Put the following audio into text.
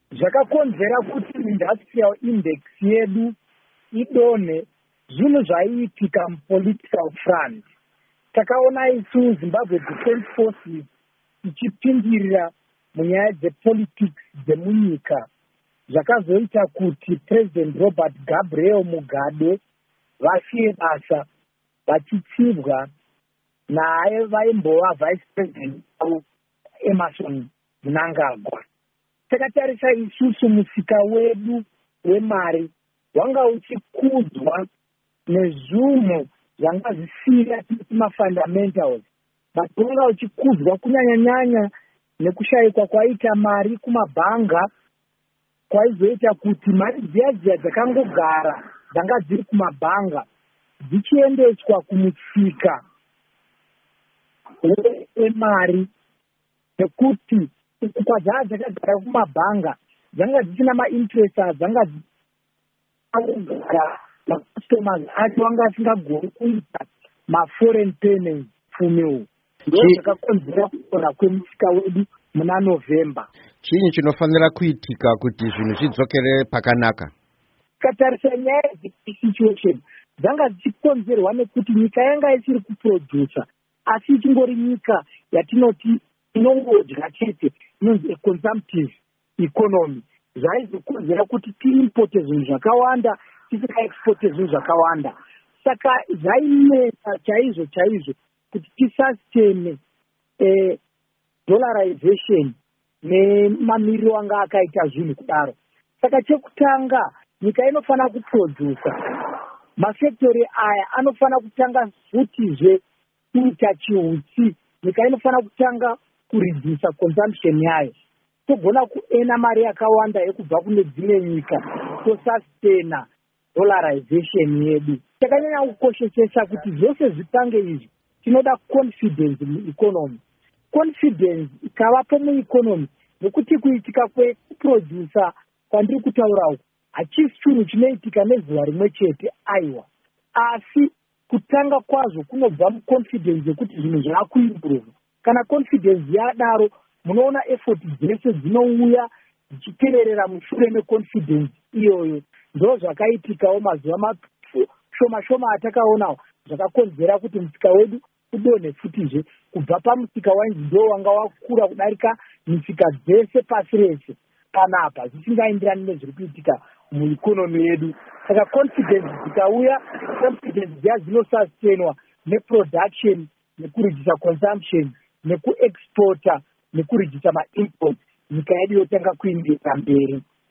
zvakakonzera kuti industrial index yedu idonhe zvinhu zvaiitika mupolitical front. Takaona isu Zimbabwe Defence Forces ichipindirira munyaya dzepolitics dzemunyika, zvakazoita kuti President Robert Gabriel Mugabe vasiye basa vachitsivwa naye vaimbova vice president wavo Emerson Mnangagwa. Takatarisa isusu musika wedu wemari wanga uchikudzwa nezvunhu zvanga zvisira mafundamentals, but wanga uchikudzwa kunyanya nekushayikwa kwaita mari kumabhanga, kwaizoita kuti mari dziya dzakangogara dzanga dziri kumabhanga dzichiendeswa kumusika wemari, nekuti kwadzaa dzakagara kumabhanga dzanga dzisina mainterest adzanga macustomers acho anga asingagoni kuita maforeign payments pfumewo. Ndo zvakakonzera kukora kwemusika wedu muna November. Chii chinofanira kuitika kuti zvinhu zvidzokere pakanaka? Katarisa nyaya situation dzanga dzichikonzerwa nekuti nyika yanga isiri kuproducer, asi ichingori nyika yatinoti inongodya chete, inonzi consumptive economy. Zvaizokonzera kuti tiimporte zvinhu zvakawanda tisikaexporte zvinhu zvakawanda. Saka zvainetsa chaizvo kuti tisustain dollarization nemamiriro anga akaita zvinhu kudaro. Saka chekutanga nyika inofana kuproducer, mafactory aya anofana kutanga futizve kuita chihutsi, nyika inofana kutanga kureduce consumption yayo, togona kuena mari yakawanda yekubva kune dzimwe nyika tosustaina dollarization yedu. Takanyanya kukoshesesa kuti zvose zvipange izvi tinoda confidence mueconomy. Confidence ikavapo mueconomy, nekuti kuitika kwekuproducer kwandiri kutaura uku hachisi chinhu chinoitika nezuva rimwe chete aiwa, asi kutanga kwazvo kunobva muconfidence yekuti zvinhu zvaakuimprove. Kana confidence yadaro, munoona effort dzese dzinouya dzichitererera mushure meconfidence iyoyo. Ndo zvakaitikawo mazuva shoma atakaonawo zvakakonzera kuti musika wedu udonhe futizve kubva pamusika wainzi ndo wanga wakura kudarika misika dzese pasi rese panapa, zvisingaenderani nezviri kuitika mueconomy yedu. Saka confidence dzikauya, confidence dziya dzinosustainwa neproduction, nekureduce consumption, nekuexporta, nekureduce maimports, nyika yedu yotanga kuindira mberi.